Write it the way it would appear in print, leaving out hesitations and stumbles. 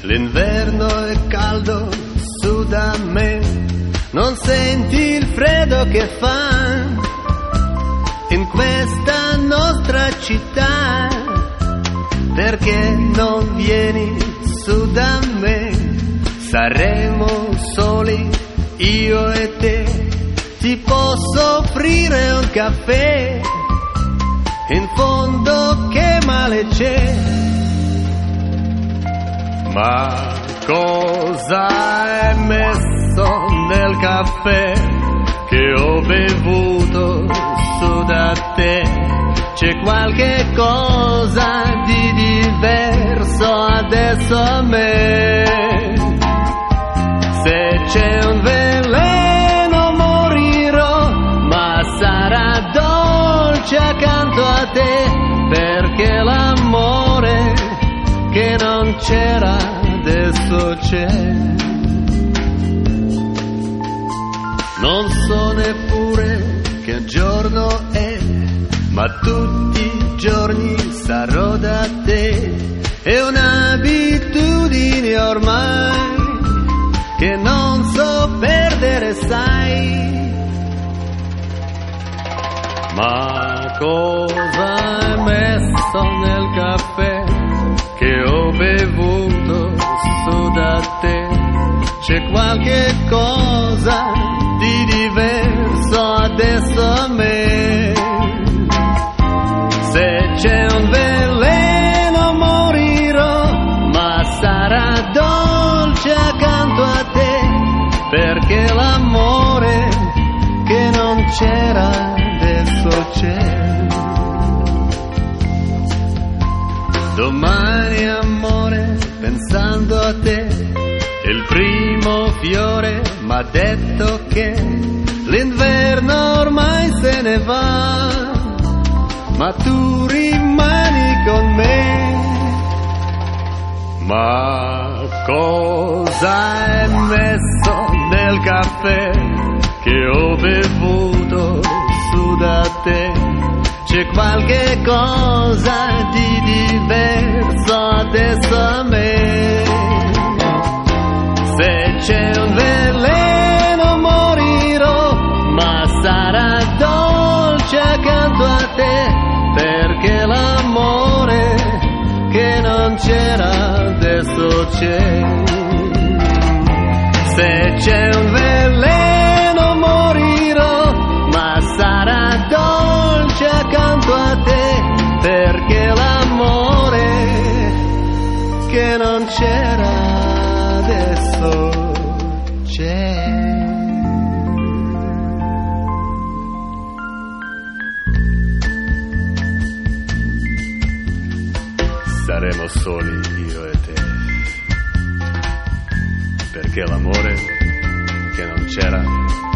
L'inverno è caldo su da me, non senti il freddo che fa in questa nostra città, perché non vieni su da me? Saremo soli io e te, ti posso offrire un caffè, in fondo che male c'è? Ma cosa hai messo nel caffè che ho bevuto su da te? C'è qualche cosa di diverso adesso a me. Se c'è un veleno morirò, ma sarà dolce accanto a te, perché l'amore che non c'era adesso c'è. Non so neppure che giorno è, ma tutti i giorni sarò da te. È un'abitudine ormai che non so perdere, sai. Ma cosa hai messo nel caffè che ho bevuto su da te? C'è qualche cosa di diverso adesso a me. Se c'è un veleno morirò, ma sarà dolce accanto a te, perché l'amore che non c'era adesso c'è. Domani amore, pensando a te, il primo fiore m'ha detto che l'inverno ormai se ne va, ma tu rimani con me. Ma cosa hai messo nel caffè che ho bevuto su da te? C'è qualche cosa di diverso adesso a me. Se c'è un veleno morirò, ma sarà dolce accanto a te, perché l'amore che non c'era adesso c'è. Se c'è un veleno morirò, ma sarà dolce accanto a te, perché l'amore che non c'era adesso c'è. Saremo soli io e te, perché l'amore che non c'era